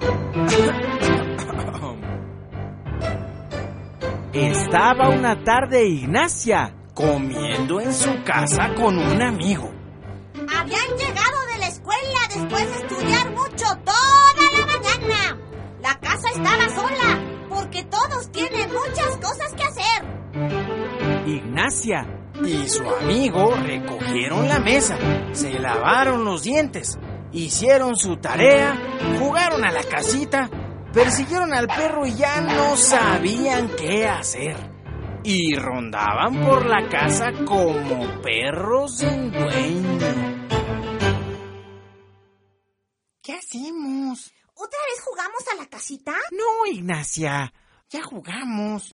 Estaba una tarde Ignacia comiendo en su casa con un amigo. Habían llegado de la escuela después de estudiar mucho toda la mañana. La casa estaba sola porque todos tienen muchas cosas que hacer. Ignacia y su amigo recogieron la mesa, se lavaron los dientes, hicieron su tarea, jugaron a la casita, persiguieron al perro y ya no sabían qué hacer. Y rondaban por la casa como perros sin dueño. ¿Qué hacemos? ¿Otra vez jugamos a la casita? No, Ignacia, ya jugamos.